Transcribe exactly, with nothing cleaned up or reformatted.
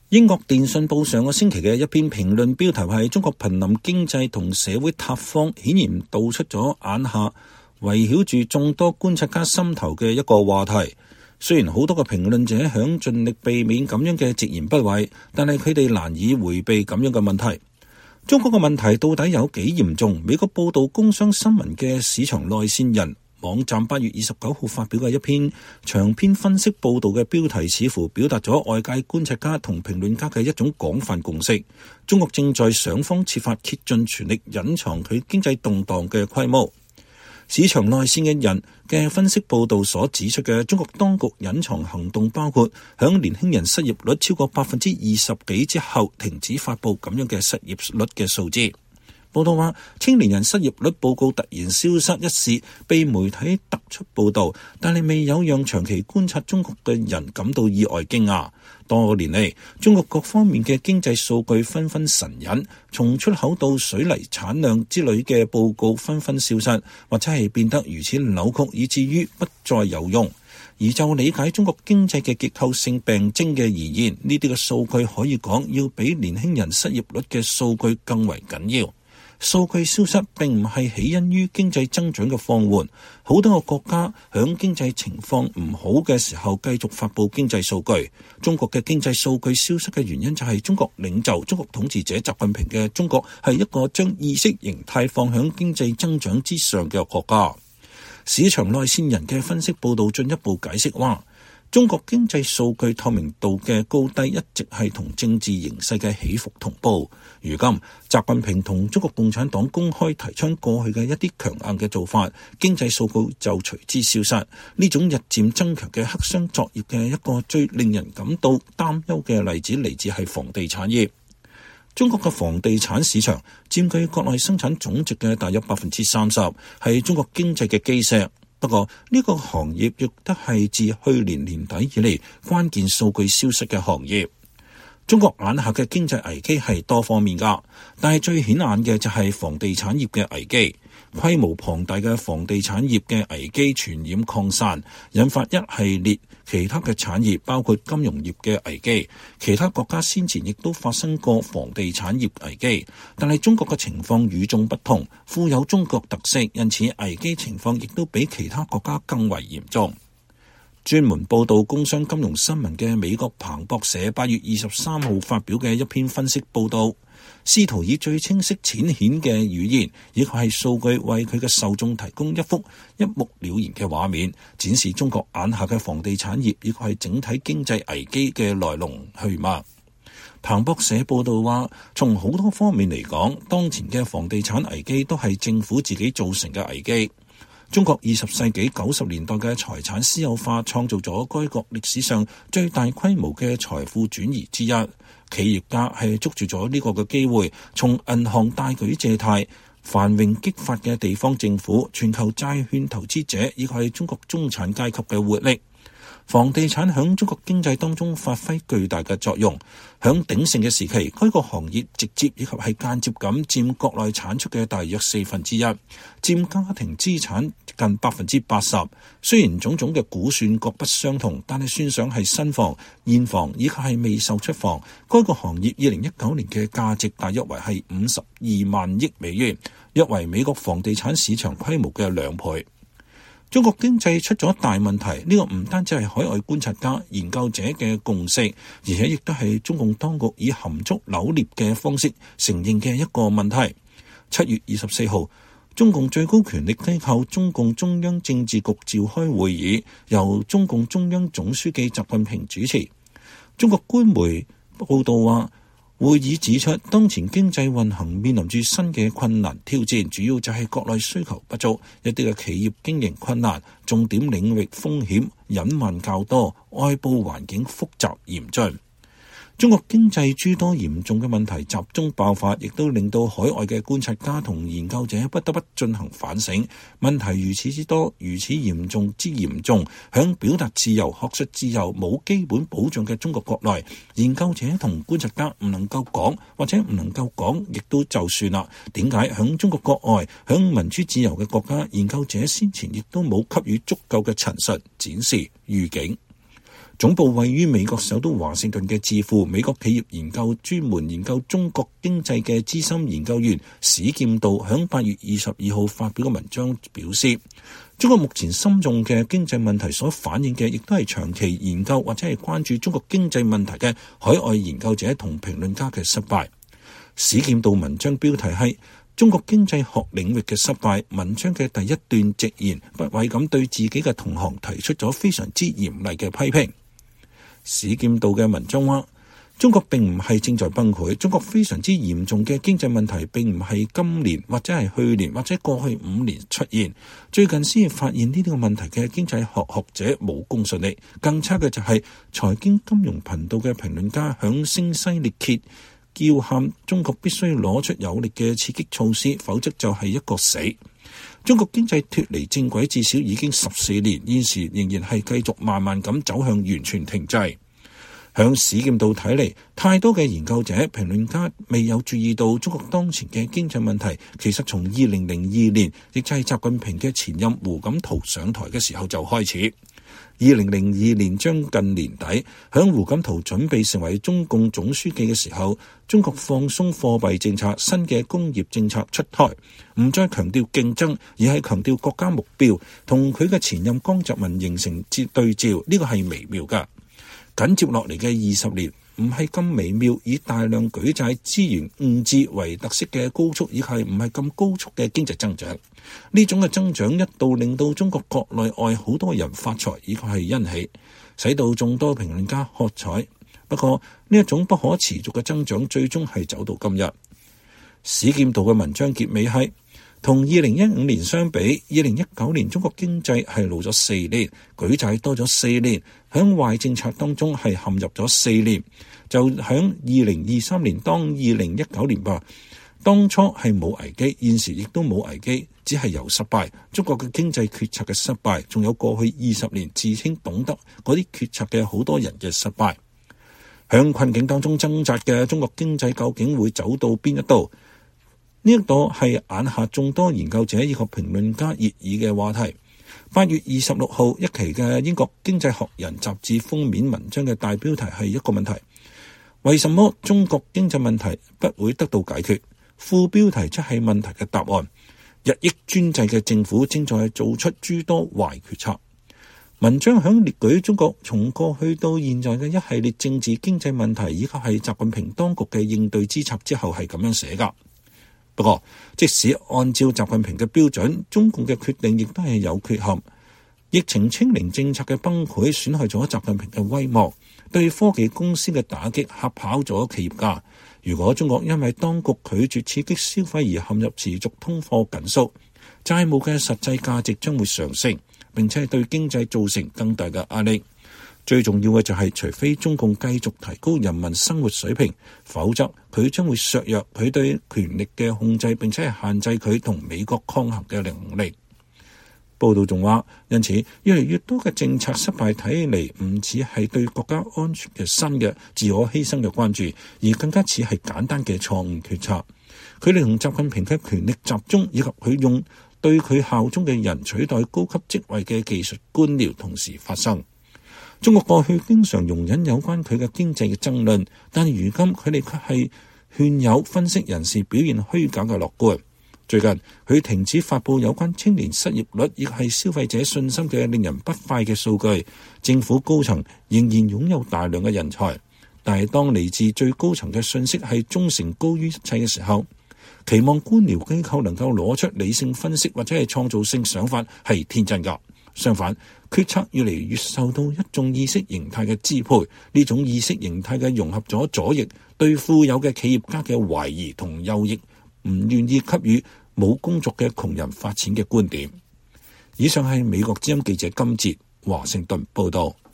英國電訊報上個星期嘅一篇評論標題係中國瀕臨經濟同社會塌方，顯然道出咗眼下圍繞住眾多觀察家心頭嘅一個話題。雖然好多嘅評論者想盡力避免咁樣嘅直言不諱，但係佢哋難以迴避咁樣嘅問題。中國嘅問題到底有幾嚴重？美國報道工商新聞嘅市場內線人網站八月二十九號發表嘅一篇長篇分析報道嘅標題，似乎表達咗外界觀察家同評論家嘅一種廣泛共識：中國正在想方設法竭盡全力隱藏佢經濟動盪嘅規模。市場內線嘅人嘅分析報道所指出嘅中國當局隱藏行動，包括響年輕人失業率超過百分之二十幾之後停止發佈咁樣嘅失業率嘅數字。報道話，青年人失業率報告突然消失一事被媒體突出報道，但係未有讓長期觀察中國嘅人感到意外驚訝。多年嚟，中國各方面嘅經濟數據紛紛神隱，從出口到水泥產量之類嘅報告紛紛消失，或者係變得如此扭曲，以至於不再有用。而就理解中國經濟嘅結構性病徵嘅而言，呢啲嘅數據可以講要比年輕人失業率嘅數據更為緊要。數據消失並唔係起因於經濟增長嘅放緩，好多個國家響經濟情況唔好嘅時候繼續發佈經濟數據。中國嘅經濟數據消失嘅原因就係中國領袖、中國統治者習近平嘅中國係一個將意識形態放響經濟增長之上嘅國家。市場內線人嘅分析報道進一步解釋話，中國經濟數據透明度嘅高低一直係同政治形勢嘅起伏同步。如今，習近平同中國共產黨公開提倡過去嘅一啲強硬嘅做法，經濟數據就隨之消失。呢種日漸增強嘅黑箱作業嘅一個最令人感到擔憂嘅例子嚟自係房地產業。中國嘅房地產市場佔據國內生產總值嘅大約百分之三十，係中國經濟嘅基石。不過呢個行業亦都係自去年年底以嚟關鍵數據消失嘅行業。中國眼下嘅經濟危機係多方面㗎，但係最顯眼嘅就係房地產業嘅危機。規模龐大嘅房地產業嘅危機傳染擴散，引發一系列其他嘅產業，包括金融業嘅危機。其他國家先前亦都發生過房地產業危機，但係中國嘅情況與眾不同，富有中國特色，因此危機情況亦都比其他國家更為嚴重。專門報道工商金融新聞嘅美國彭博社八月二十三號發表嘅一篇分析報道，試圖以最清晰淺顯嘅語言，亦係數據為佢嘅受眾提供一幅一目了然嘅畫面，展示中國眼下嘅房地產業亦係整體經濟危機嘅來龍去脈。彭博社報道話，從好多方面嚟講，當前嘅房地產危機都係政府自己造成嘅危機。中國二十世紀九十年代嘅財產私有化創造咗該國歷史上最大規模嘅財富轉移之一。企業家係捉住咗呢個嘅機會，從銀行大舉借貸、繁榮激發嘅地方政府、全球債券投資者以及係中國中產階級嘅活力。房地產響中國經濟當中發揮巨大嘅作用。響鼎盛嘅時期，該個行業直接以及係間接咁佔國內產出嘅大約四分之一，佔家庭資產近百分之八十。雖然種種嘅估算各不相同，但係算上係新房、現房以及係未售出房，該個行業二零一九年嘅價值大約為係五十二萬億美元，約為美國房地產市場規模嘅兩倍。中國經濟出咗大問題，呢個唔單止係海外觀察家、研究者嘅共識，而且亦都係中共當局以含蓄扭捏嘅方式承認嘅一個問題。七月二十四號，中共最高權力機構中共中央政治局召開會議，由中共中央總書記習近平主持。中國官媒報道話，會議指出，當前經濟運行面臨住新嘅困難挑戰，主要就係國內需求不足，一啲嘅企業經營困難，重點領域風險隱患較多，外部環境複雜嚴峻。中國經濟諸多嚴重嘅問題集中爆發，亦都令到海外嘅觀察家同研究者不得不進行反省。問題如此之多，如此嚴重之嚴重，響表達自由、學術自由冇基本保障嘅中國國內，研究者同觀察家唔能夠講，或者唔能夠講，亦都就算啦。點解響中國國外，響民主自由嘅國家，研究者先前亦都冇給予足夠嘅陳述、展示、預警？ 總部位於美國首都華盛頓嘅智庫美國企業研究專門研究中國經濟嘅資深研究員史劍道響八月二十二號發表嘅文章表示，中國目前深重嘅經濟問題所反映嘅，亦都係長期研究或者係關注中國經濟問題嘅海外研究者同評論家嘅失敗。史劍道文章標題係中國經濟學領域嘅失敗。文章嘅第一段直言不諱咁對自己嘅同行提出咗非常之嚴厲嘅批評。史劍道嘅文章話，中國並唔係正在崩潰，中國非常之嚴重嘅經濟問題並唔係今年或者係去年或者過去五年出現，最近先至發現呢啲個問題嘅經濟學學者無公信力。更差嘅就係財經金融頻道嘅評論家響聲嘶力竭叫喊中國必須攞出有力嘅刺激措施，否則就係一個死。中國經濟脫離正軌至少已經十四年，現時仍然係繼續慢慢咁走向完全停滯。向史劍道睇嚟，太多嘅研究者、評論家未有注意到中國當前嘅經濟問題，其實從二零零二年，亦就係習近平嘅前任胡錦濤上台嘅時候就開始。二零零二年將近年底，響胡錦濤準備成為中共總書記嘅時候，中國放鬆貨幣政策，新嘅工業政策出台，唔再強調競爭，而係強調國家目標，同佢嘅前任江澤民形成接對照，呢個係微妙㗎。緊接落嚟嘅二十年唔係咁微妙，以大量舉債資源誤置為特色嘅高速，亦係唔係咁高速嘅經濟增長。呢種嘅增長一度令到中國國內外好多人發財，以及係欣喜，使到眾多評論家喝彩。不過呢一種不可持續嘅增長，最終係走到今日。史劍道嘅文章結尾係，同二零一五年相比，二零一九年中國經濟係老咗四年，舉債多咗四年，響壞政策當中係陷入咗四年。就響二零二三年，當二零一九年吧，當初係冇危機，現時亦都冇危機，只係由失敗。中國嘅經濟決策嘅失敗，仲有過去二十年自稱懂得嗰啲決策嘅好多人嘅失敗。響困境當中掙扎嘅中國經濟究竟會走到邊一度？呢一個係眼下眾多研究者以及評論家熱議嘅話題。八月二十六號一期嘅英國經濟學人雜誌封面文章嘅大標題係一個問題：為什麼中國經濟問題不會得到解決？副標題則係問題嘅答案：日益專制嘅政府正在做出諸多壞決策。文章響列舉中國從過去到現在嘅一系列政治經濟問題，以及係習近平當局嘅應對之策之後係咁樣寫㗎。不過，即使按照習近平嘅標準，中共嘅決定亦都係有缺陷。疫情清零政策嘅崩潰，損害咗習近平嘅威望，對科技公司嘅打擊嚇跑咗企業家。如果中國因為當局拒絕刺激消費而陷入持續通貨緊縮，債務嘅實際價值將會上升，並且對經濟造成更大嘅壓力。最重要嘅就係，除非中共繼續提高人民生活水平，否則佢將會削弱佢對權力嘅控制，並且係限制佢同美國抗衡嘅能力。報道仲話，因此越嚟越多嘅政策失敗睇起嚟唔似係對國家安全嘅新嘅自我犧牲嘅關注，而更加似係簡單嘅錯誤決策。佢哋同習近平嘅權力集中，以及佢用對佢效忠嘅人取代高級職位嘅技術官僚同時發生。中國過去經常容忍有關佢嘅經濟嘅爭論，但如今佢哋卻係勸誘分析人士表現虛假嘅樂觀。最近佢停止發佈有關青年失業率亦係消費者信心嘅令人不快嘅數據。政府高層仍然擁有大量嘅人才，但係當嚟自最高層嘅信息係忠誠高於一切嘅時候，期望官僚機構能夠攞出理性分析或者係創造性想法係天真㗎。相反，決策越嚟越受到一種意識形態嘅支配，呢種意識形態嘅融合咗左翼對富有嘅企業家嘅懷疑同右翼唔願意給予冇工作嘅窮人發展嘅觀點。以上係美國之音記者金哲華盛頓報道。